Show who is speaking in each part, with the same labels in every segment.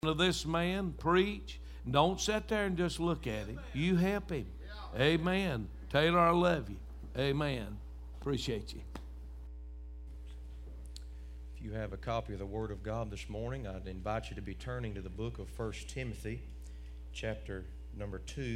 Speaker 1: of this man, preach. Don't sit there and just look at him. You help him. Amen. Taylor, I love you. Amen. Appreciate you.
Speaker 2: If you have a copy of the Word of God this morning, I'd invite you to be turning to the book of 1 Timothy, chapter number 2.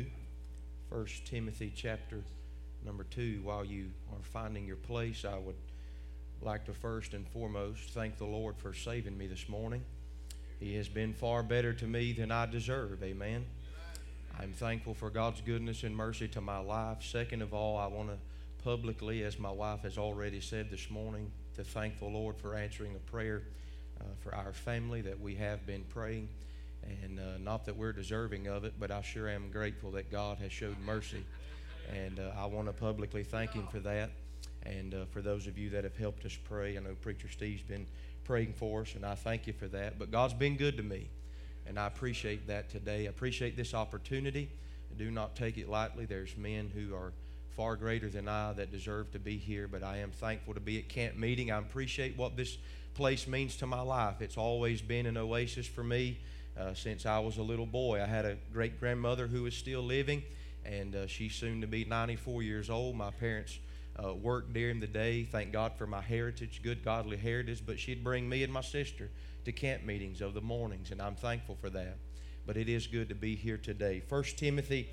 Speaker 2: 1 Timothy, chapter number 2. While you are finding your place, I would like to first and foremost thank the Lord for saving me this morning. He has been far better to me than I deserve. Amen. I'm thankful for God's goodness and mercy to my life. Second of all, I want to publicly, as my wife has already said this morning, to thank the Lord for answering a prayer for our family that we have been praying. And not that we're deserving of it, but I sure am grateful that God has showed mercy. And I want to publicly thank Him for that. And for those of you that have helped us pray, I know Preacher Steve's been praying for us, and I thank you for that. But God's been good to me, and I appreciate that today. I appreciate this opportunity. I do not take it lightly. There's men who are far greater than I that deserve to be here, but I am thankful to be at camp meeting. I appreciate what this place means to my life. It's always been an oasis for me since I was a little boy. I had a great-grandmother who is still living, and she's soon to be 94 years old. My parents worked during the day. Thank God for my heritage, good godly heritage, but she'd bring me and my sister to camp meetings of the mornings, and I'm thankful for that. But it is good to be here today. 2 Timothy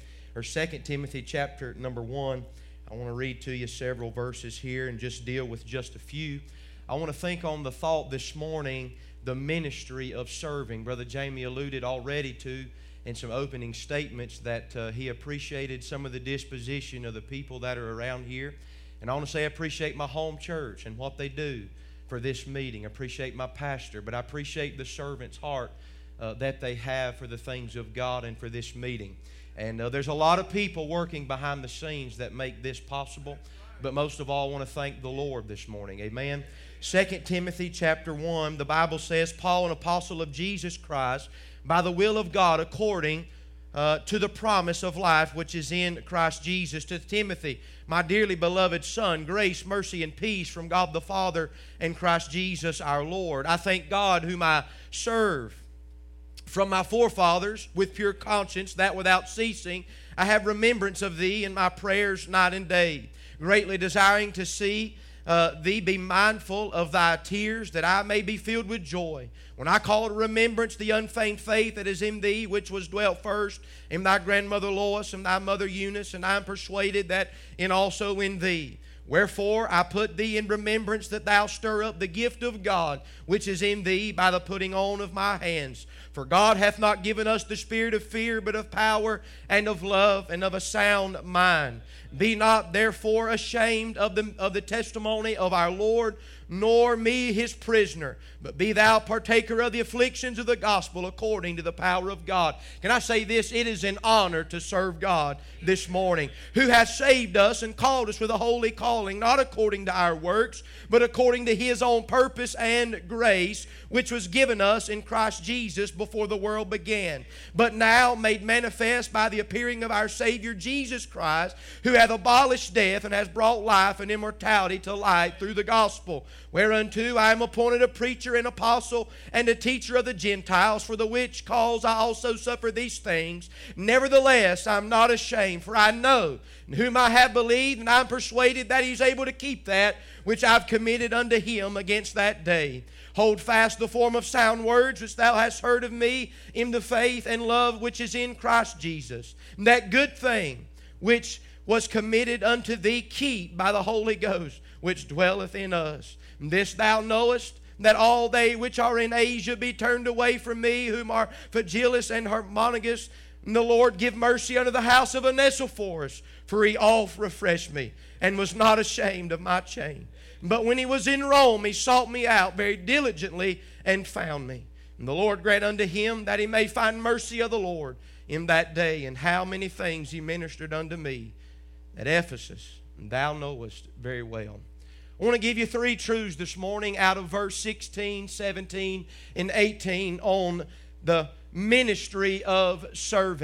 Speaker 2: chapter number 1. I want to read to you several verses here and just deal with just a few. I want to think on the thought this morning, the ministry of serving. Brother Jamie alluded already to in some opening statements that he appreciated some of the disposition of the people that are around here. And I want to say I appreciate my home church and what they do for this meeting. I appreciate my pastor, but I appreciate the servant's heart that they have for the things of God and for this meeting. And there's a lot of people working behind the scenes that make this possible. But most of all, I want to thank the Lord this morning. Amen. 2 Timothy chapter 1, the Bible says, Paul, an apostle of Jesus Christ, by the will of God, according to the promise of life which is in Christ Jesus, to Timothy, my dearly beloved son, grace, mercy, and peace from God the Father and Christ Jesus our Lord. I thank God whom I serve from my forefathers with pure conscience, that without ceasing I have remembrance of thee in my prayers night and day, greatly desiring to see thee be mindful of thy tears, that I may be filled with joy. When I call to remembrance the unfeigned faith that is in thee, which was dwelt first in thy grandmother Lois and thy mother Eunice, and I am persuaded that in also in thee. Wherefore I put thee in remembrance that thou stir up the gift of God which is in thee by the putting on of my hands. For God hath not given us the spirit of fear, but of power and of love and of a sound mind. Be not therefore ashamed of the testimony of our Lord, nor me his prisoner, but be thou partaker of the afflictions of the gospel according to the power of God. Can I say this? It is an honor to serve God this morning, who has saved us and called us with a holy calling, not according to our works, but according to his own purpose and grace, which was given us in Christ Jesus before the world began, but now made manifest by the appearing of our Savior Jesus Christ, who hath abolished death and has brought life and immortality to light through the gospel, whereunto I am appointed a preacher and apostle and a teacher of the Gentiles, for the which cause I also suffer these things. Nevertheless, I am not ashamed, for I know in whom I have believed, and I am persuaded that he is able to keep that which I have committed unto him against that day. Hold fast the form of sound words which thou hast heard of me in the faith and love which is in Christ Jesus. And that good thing which was committed unto thee keep by the Holy Ghost which dwelleth in us. And this thou knowest, that all they which are in Asia be turned away from me, whom are Phygellus and Hermogenes. And the Lord give mercy unto the house of Onesiphorus, for he oft refreshed me, and was not ashamed of my chain. But when he was in Rome, he sought me out very diligently, and found me. And the Lord grant unto him that he may find mercy of the Lord in that day. And how many things he ministered unto me at Ephesus, and thou knowest very well. I want to give you 3 truths this morning out of verse 16, 17, and 18 on the ministry of serving.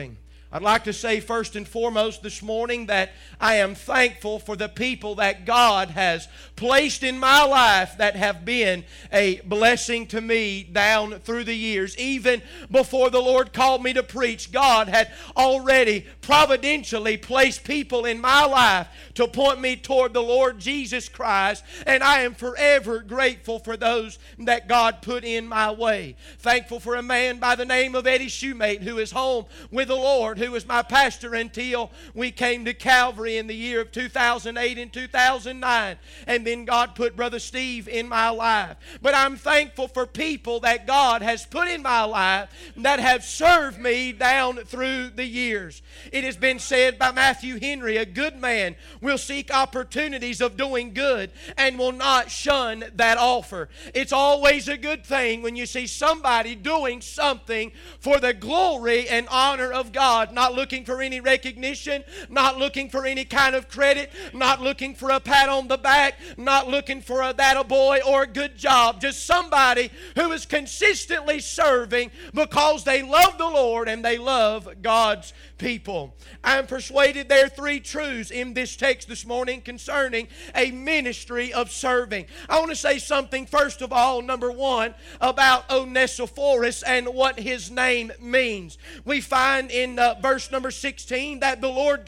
Speaker 2: I'd like to say first and foremost this morning that I am thankful for the people that God has placed in my life that have been a blessing to me down through the years. Even before the Lord called me to preach, God had already providentially placed people in my life to point me toward the Lord Jesus Christ, and I am forever grateful for those that God put in my way. Thankful for a man by the name of Eddie Shoemate, who is home with the Lord, who was my pastor until we came to Calvary in the year of 2008 and 2009. And then God put Brother Steve in my life. But I'm thankful for people that God has put in my life that have served me down through the years. It has been said by Matthew Henry, a good man will seek opportunities of doing good and will not shun that offer. It's always a good thing when you see somebody doing something for the glory and honor of God, not looking for any recognition, not looking for any kind of credit, not looking for a pat on the back, not looking for a that a boy or a good job. Just somebody who is consistently serving because they love the Lord and they love God's people. I'm persuaded there are three truths in this text this morning concerning a ministry of serving. I want to say something first of all, number one, about Onesiphorus and what his name means. We find in verse number 16 that the Lord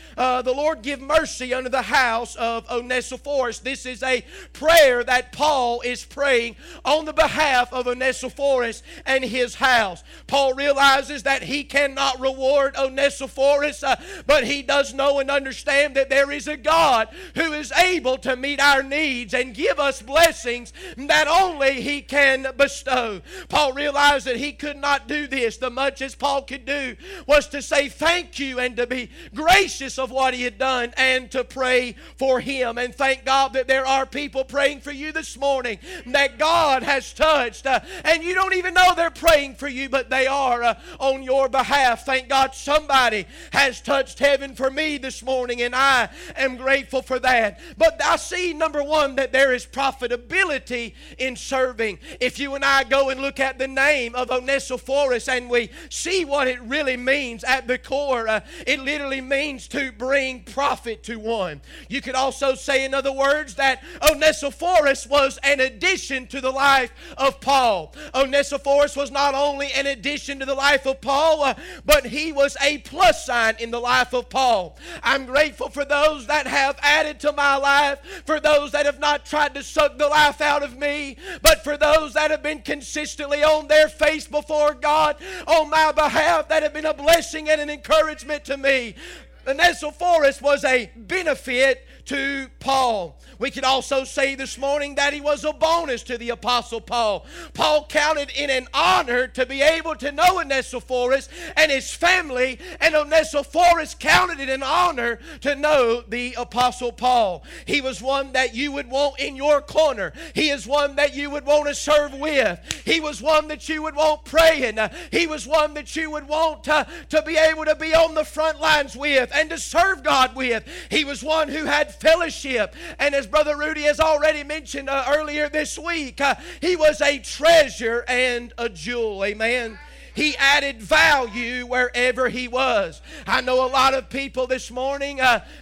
Speaker 2: give mercy unto the house of Onesiphorus. This is a prayer that Paul is praying on the behalf of Onesiphorus and his house. Paul realizes that he cannot reward Onesiphorus, but he does know and understand that there is a God who is able to meet our needs and give us blessings that only he can bestow. Paul realized that he could not do this. The much as Paul could do was to say thank you and to be gracious of what he had done and to pray for him. And thank God that there are people praying for you this morning that God has touched, and you don't even know they're praying for you, but they are on your behalf. Thank God somebody has touched heaven for me this morning, and I am grateful for that. But I see, number one, that there is profitability in serving. If you and I go and look at the name of Onesiphorus and we see what it really means at the core, it literally means to bring profit to one. You could also say, in other words, that Onesiphorus was an addition to the life of Paul. Onesiphorus was not only an addition to the life of Paul, but he was a plus sign in the life of Paul. I'm grateful for those that have added to my life, for those that have not tried to suck the life out of me, but for those that have been consistently on their face before God on my behalf, that have been a blessing and an encouragement to me. Onesiphorus was a benefit to Paul. We could also say this morning that he was a bonus to the Apostle Paul. Paul counted it an honor to be able to know Onesiphorus and his family, and Onesiphorus counted it an honor to know the Apostle Paul. He was one that you would want in your corner. He is one that you would want to serve with. He was one that you would want praying. He was one that you would want to be able to be on the front lines with and to serve God with. He was one who had fellowship, and as Brother Rudy has already mentioned earlier this week, he was a treasure and a jewel. Amen. He added value wherever he was. I know a lot of people this morning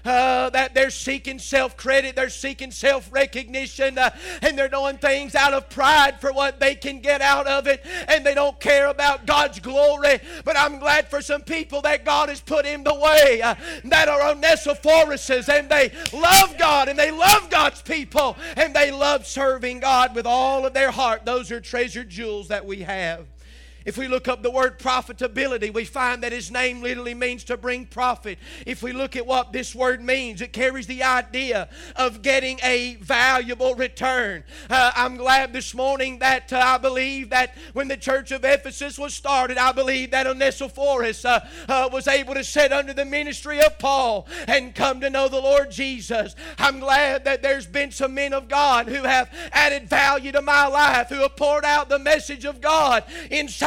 Speaker 2: that they're seeking self-credit, they're seeking self-recognition, and they're doing things out of pride for what they can get out of it, and they don't care about God's glory. But I'm glad for some people that God has put in the way that are Onesiphoruses, and they love God, and they love God's people, and they love serving God with all of their heart. Those are treasured jewels that we have. If we look up the word profitability, we find that his name literally means to bring profit. If we look at what this word means, it carries the idea of getting a valuable return. I'm glad this morning that I believe that when the church of Ephesus was started, I believe that Onesiphorus was able to sit under the ministry of Paul and come to know the Lord Jesus. I'm glad that there's been some men of God who have added value to my life, who have poured out the message of God inside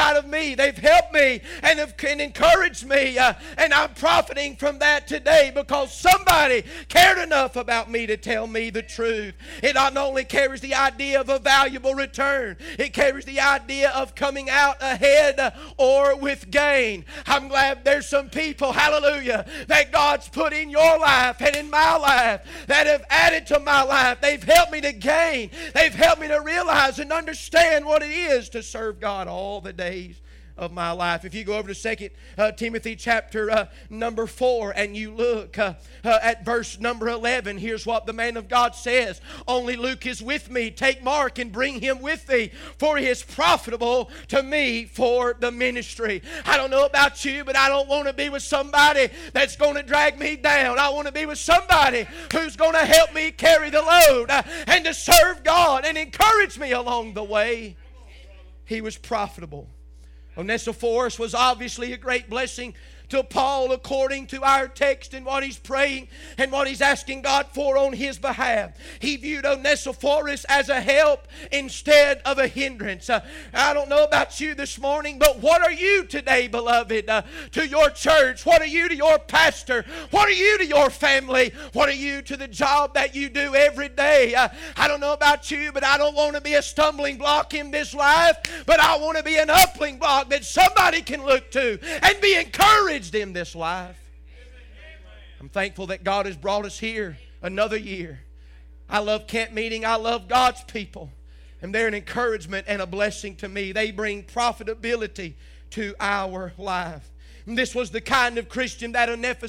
Speaker 2: inside of me. They've helped me and have encouraged me. And I'm profiting from that today because somebody cared enough about me to tell me the truth. It not only carries the idea of a valuable return, it carries the idea of coming out ahead or with gain. I'm glad there's some people, hallelujah, that God's put in your life and in my life that have added to my life. They've helped me to gain. They've helped me to realize and understand what it is to serve God all the days of my life. If you go over to 2 Timothy chapter number 4 and you look at verse number 11, here's what the man of God says. Only Luke is with me. Take Mark and bring him with thee, for he is profitable to me for the ministry. I don't know about you, but I don't want to be with somebody that's going to drag me down. I want to be with somebody who's going to help me carry the load and to serve God and encourage me along the way. He was profitable. Onesiphorus was obviously a great blessing to Paul according to our text and what he's praying and what he's asking God for on his behalf. He viewed Onesiphorus as a help instead of a hindrance. I don't know about you this morning, but what are you today, beloved, to your church? What are you to your pastor? What are you to your family? What are you to the job that you do every day? I don't know about you, but I don't want to be a stumbling block in this life, but I want to be an upling block that somebody can look to and be encouraged in this life. I'm thankful that God has brought us here another year. I love camp meeting. I love God's people. And they're an encouragement and a blessing to me. They bring profitability to our life. And this was the kind of Christian that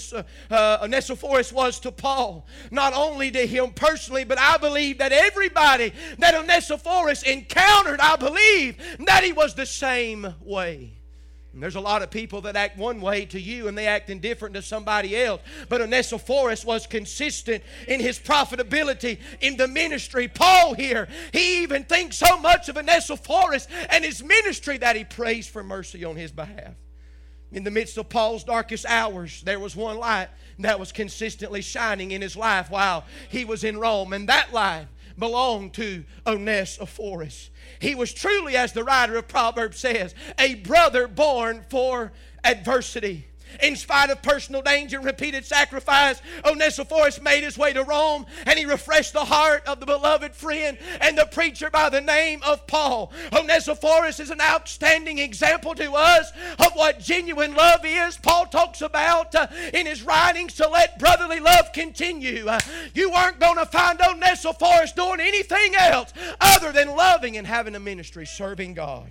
Speaker 2: Onesiphorus was to Paul. Not only to him personally, but I believe that everybody that Onesiphorus encountered, I believe that he was the same way. And there's a lot of people that act one way to you and they act indifferent to somebody else. But Onesiphorus was consistent in his profitability in the ministry. Paul here, he even thinks so much of Onesiphorus and his ministry that he prays for mercy on his behalf. In the midst of Paul's darkest hours, there was one light that was consistently shining in his life while he was in Rome. And that light belonged to Onesiphorus. He was truly, as the writer of Proverbs says, a brother born for adversity. In spite of personal danger and repeated sacrifice, Onesiphorus made his way to Rome and he refreshed the heart of the beloved friend and the preacher by the name of Paul. Onesiphorus is an outstanding example to us of what genuine love is. Paul talks about in his writings to let brotherly love continue. You weren't going to find Onesiphorus doing anything else other than loving and having a ministry, serving God.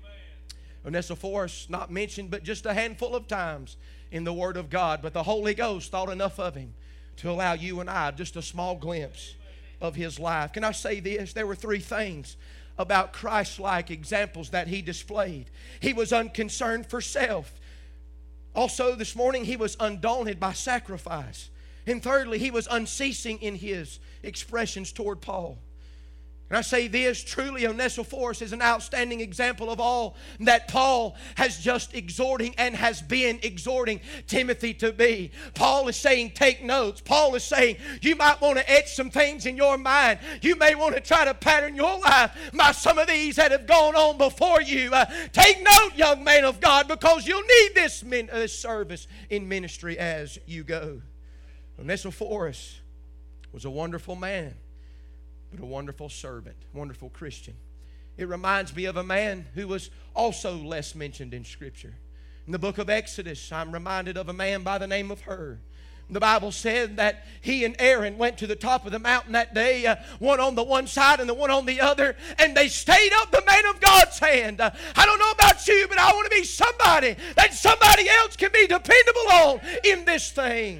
Speaker 2: Onesiphorus, not mentioned but just a handful of times in the Word of God, but the Holy Ghost thought enough of him to allow you and I just a small glimpse of his life. Can I say this? There were three things about Christ-like examples that he displayed. He was unconcerned for self. Also this morning, he was undaunted by sacrifice. And thirdly, he was unceasing in his expressions toward Paul. And I say this, truly Onesiphorus is an outstanding example of all that Paul has just exhorting and has been exhorting Timothy to be. Paul is saying, take notes. Paul is saying, you might want to etch some things in your mind. You may want to try to pattern your life by some of these that have gone on before you. Take note, young man of God, because you'll need this service in ministry as you go. Onesiphorus was a wonderful man, but a wonderful servant, wonderful Christian. It reminds me of a man who was also less mentioned in Scripture. In the book of Exodus, I'm reminded of a man by the name of Hur. The Bible said that he and Aaron went to the top of the mountain that day, one on the one side and the one on the other, and they stayed up the man of God's hand. I don't know about you, but I want to be somebody that somebody else can be dependable on in this thing.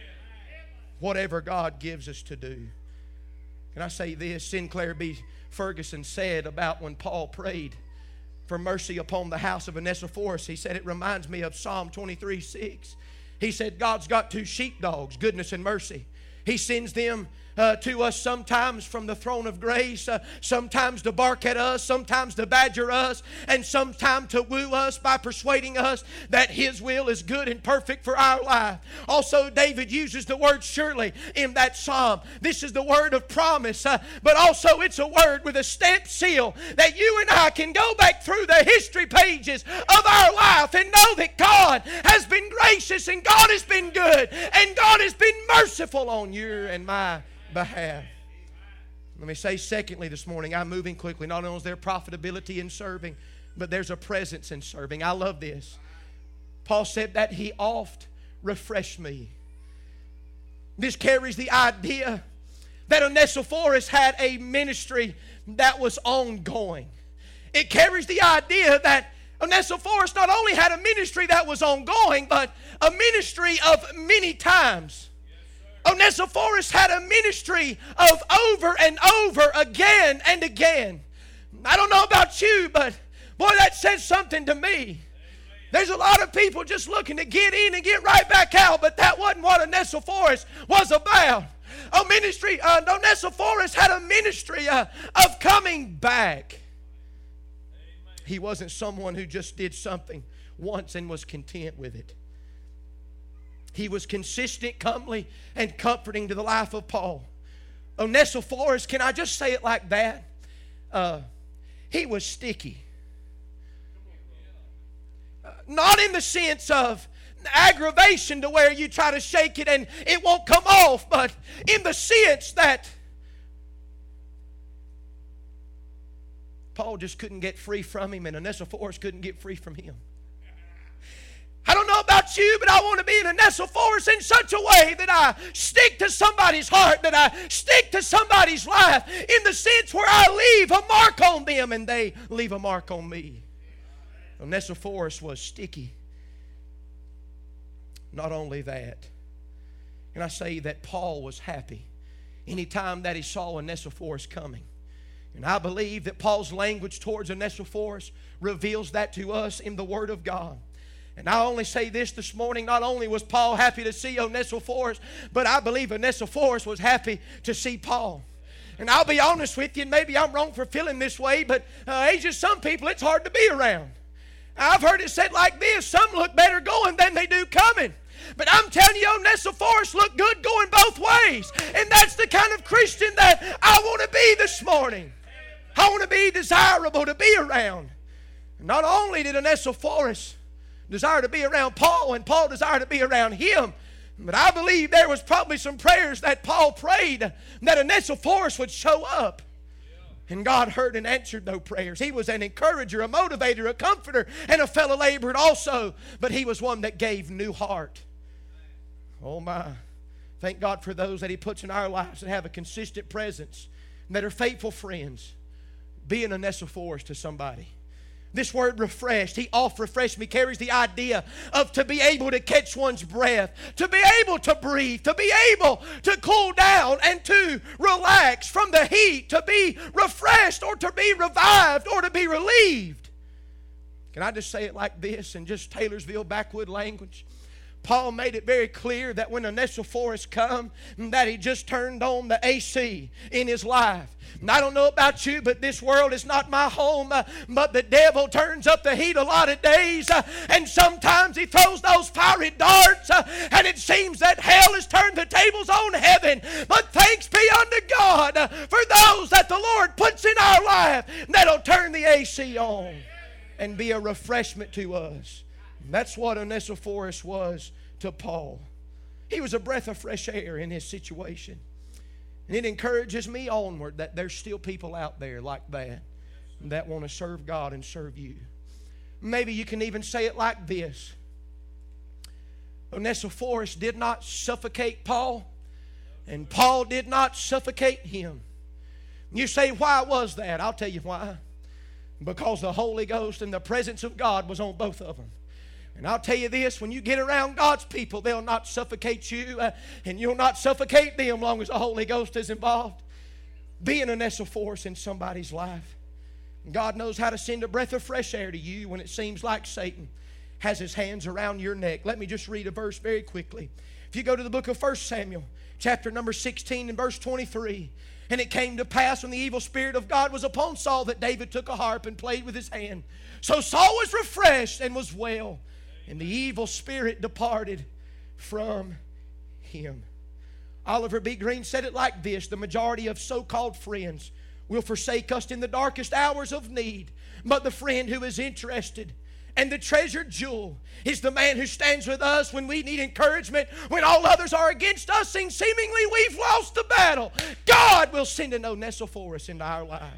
Speaker 2: Whatever God gives us to do. Can I say this? Sinclair B. Ferguson said about when Paul prayed for mercy upon the house of Onesiphorus. He said, it reminds me of Psalm 23:6. He said, God's got two sheepdogs, goodness and mercy. He sends them to us sometimes from the throne of grace, sometimes to bark at us, sometimes to badger us, and sometimes to woo us by persuading us that His will is good and perfect for our life. Also, David uses the word surely in that psalm. This is the word of promise, but also it's a word with a stamped seal that you and I can go back through the history pages of our life and know that God has been gracious and God has been good and God has been merciful on your and my behalf. Let me say secondly this morning, I'm moving quickly. Not only is there profitability in serving, but there's a presence in serving. I love this. Paul said that He oft refreshed me. This carries the idea that Onesiphorus had a ministry that was ongoing. It carries the idea that Onesiphorus not only had a ministry that was ongoing, but a ministry of many times. Onesiphorus had a ministry of over and over again and again. I don't know about you, but boy, that says something to me. There's a lot of people just looking to get in and get right back out, but that wasn't what Onesiphorus was about. Onesiphorus had a ministry of coming back. He wasn't someone who just did something once and was content with it. He was consistent, comely, and comforting to the life of Paul. Onesiphorus, can I just say it like that? He was sticky. Not in the sense of aggravation to where you try to shake it and it won't come off, but in the sense that Paul just couldn't get free from him and Onesiphorus couldn't get free from him. I don't know about you, but I want to be an Onesiphorus in such a way that I stick to somebody's heart, that I stick to somebody's life in the sense where I leave a mark on them and they leave a mark on me. Onesiphorus was sticky. Not only that, and I say that Paul was happy anytime that he saw Onesiphorus coming. And I believe that Paul's language towards Onesiphorus reveals that to us in the Word of God. And I only say this morning, not only was Paul happy to see Onesiphorus, but I believe Onesiphorus was happy to see Paul. And I'll be honest with you, and maybe I'm wrong for feeling this way, but just some people it's hard to be around. I've heard it said like this, some look better going than they do coming. But I'm telling you, Onesiphorus looked good going both ways. And that's the kind of Christian that I want to be this morning. I want to be desirable to be around. And not only did Onesiphorus desire to be around Paul, and Paul desired to be around him, but I believe there was probably some prayers that Paul prayed that Onesiphorus would show up. And God heard and answered those prayers. He was an encourager, a motivator, a comforter, and a fellow laborer also. But he was one that gave new heart. Oh my. Thank God for those that He puts in our lives that have a consistent presence, that are faithful friends. Be an Onesiphorus to somebody. This word refreshed, he oft refreshed me, carries the idea of to be able to catch one's breath, to be able to breathe, to be able to cool down and to relax from the heat, to be refreshed or to be revived or to be relieved. Can I just say it like this in just Taylorsville backwood language? Paul made it very clear that when Onesiphorus come, that he just turned on the AC in his life. And I don't know about you, but this world is not my home. But the devil turns up the heat a lot of days. And sometimes he throws those fiery darts. And it seems that hell has turned the tables on heaven. But thanks be unto God for those that the Lord puts in our life that'll turn the AC on and be a refreshment to us. That's what Onesiphorus was to Paul. He was a breath of fresh air in his situation. And it encourages me onward that there's still people out there like that want to serve God and serve you. Maybe you can even say it like this. Onesiphorus did not suffocate Paul, and Paul did not suffocate him. You say, why was that? I'll tell you why. Because the Holy Ghost and the presence of God was on both of them. And I'll tell you this, when you get around God's people, they'll not suffocate you, and you'll not suffocate them long as the Holy Ghost is involved. Be an Onesiphorus in somebody's life. God knows how to send a breath of fresh air to you when it seems like Satan
Speaker 3: has his hands around your neck. Let me just read a verse very quickly. If you go to the book of 1 Samuel, chapter number 16 and verse 23. And it came to pass when the evil spirit of God was upon Saul that David took a harp and played with his hand. So Saul was refreshed and was well, and the evil spirit departed from him. Oliver B. Green said it like this: the majority of so-called friends will forsake us in the darkest hours of need, but the friend who is interested and the treasured jewel is the man who stands with us when we need encouragement, when all others are against us and seemingly we've lost the battle. God will send an Onesiphorus into our life.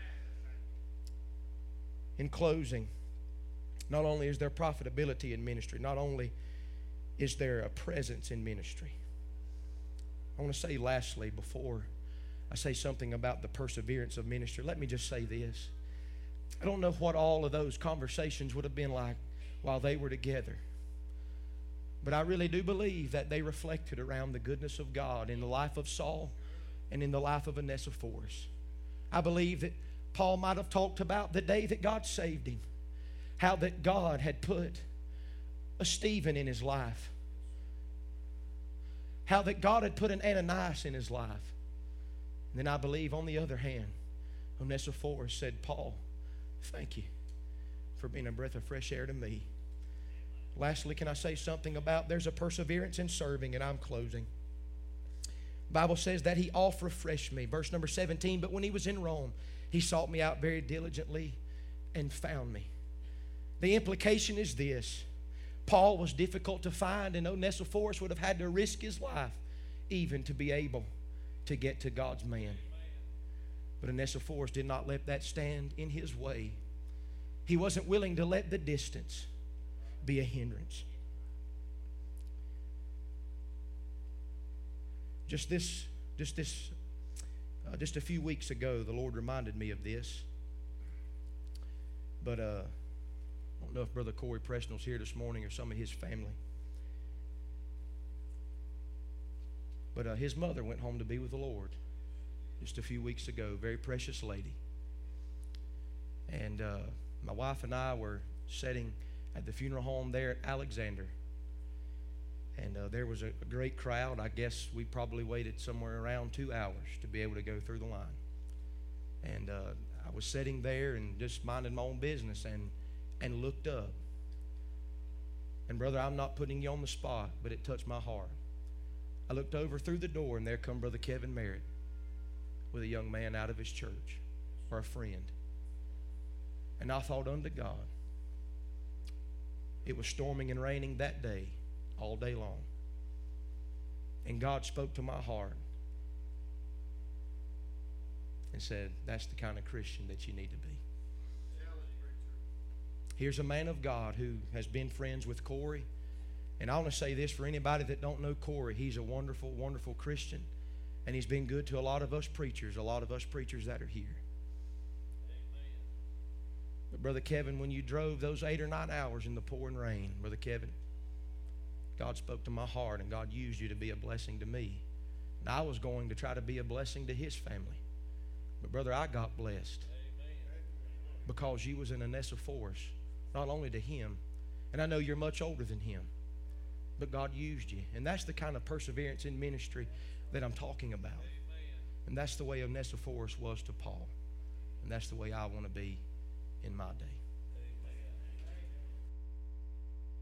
Speaker 3: In closing, not only is there profitability in ministry, not only is there a presence in ministry. I want to say lastly, before I say something about the perseverance of ministry, let me just say this. I don't know what all of those conversations would have been like while they were together. But I really do believe that they reflected around the goodness of God in the life of Saul and in the life of Onesiphorus. I believe that Paul might have talked about the day that God saved him, how that God had put a Stephen in his life, how that God had put an Ananias in his life. And then I believe, on the other hand, Onesiphorus said, Paul, thank you for being a breath of fresh air to me. Lastly, can I say something about there's a perseverance in serving, and I'm closing. The Bible says that he oft refreshed me. Verse number 17, but when he was in Rome, he sought me out very diligently and found me. The implication is this: Paul was difficult to find, and Onesiphorus would have had to risk his life even to be able to get to God's man. But Onesiphorus did not let that stand in his way. He wasn't willing to let the distance be a hindrance. Just a few weeks ago, the Lord reminded me of this. But I don't know if Brother Corey Presnell's here this morning or some of his family. But his mother went home to be with the Lord just a few weeks ago. Very precious lady. And my wife and I were sitting at the funeral home there at Alexander. And there was a great crowd. I guess we probably waited somewhere around 2 hours to be able to go through the line. And I was sitting there and just minding my own business and looked up. And brother, I'm not putting you on the spot, but it touched my heart. I looked over through the door, and there come Brother Kevin Merritt with a young man out of his church, or a friend. And I thought unto God, it was storming and raining that day, all day long. And God spoke to my heart and said, that's the kind of Christian that you need to be. Here's a man of God who has been friends with Corey. And I want to say this for anybody that don't know Corey. He's a wonderful, wonderful Christian. And he's been good to a lot of us preachers that are here. But Brother Kevin, when you drove those 8 or 9 hours in the pouring rain, Brother Kevin, God spoke to my heart, and God used you to be a blessing to me. And I was going to try to be a blessing to his family. But brother, I got blessed because you was an Onesiphorus, not only to him, and I know you're much older than him, but God used you. And that's the kind of perseverance in ministry that I'm talking about. And that's the way Onesiphorus was to Paul. And that's the way I want to be in my day.